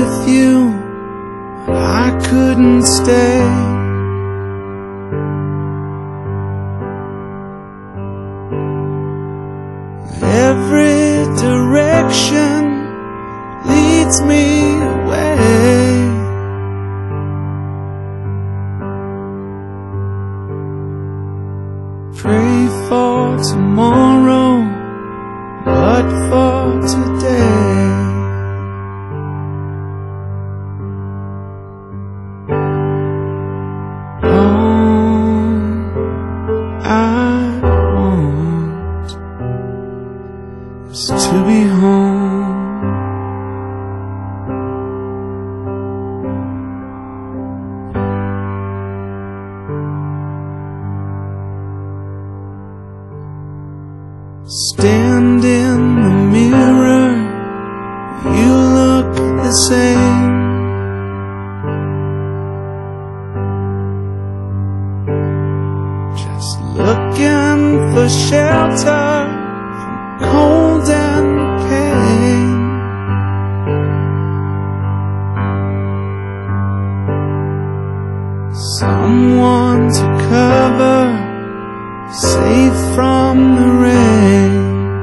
with you, I couldn't stay. Every direction leads me away. Pray for tomorrow, but for today. All I want is to be home. Stand in the mirror, you look the same. Just looking for shelter from cold and pain. Someone to cover, safe from the rain.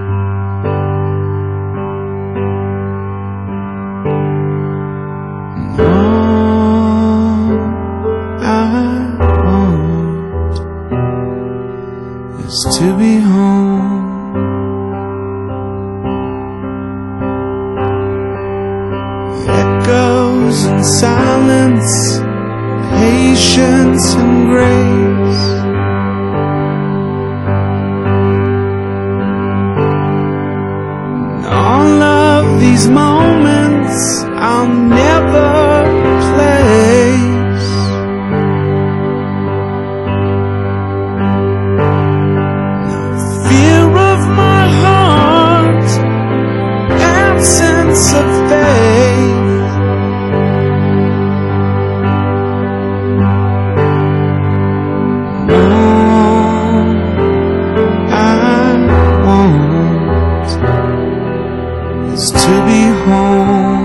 And all I want is to be home. Echoes and silence, patience and grace. All of these moments I'll never replace. No fear of my heart, absence of faith. All I want is to be home.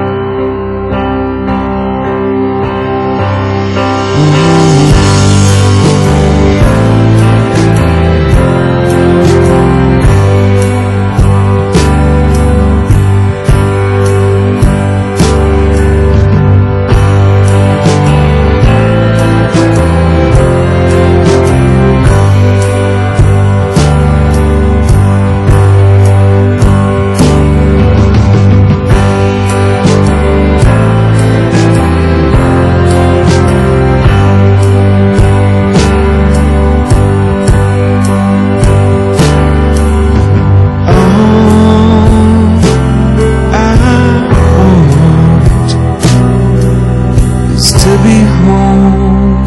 To be home.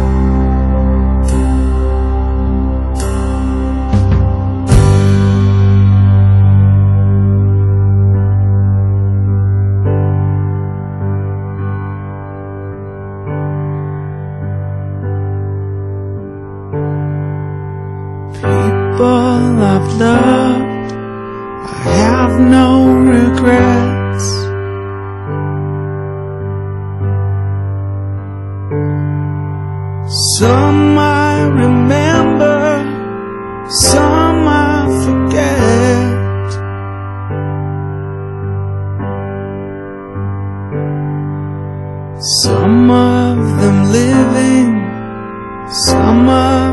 People I've loved, I have no regrets. Some I remember, some I forget. Some of them living, some of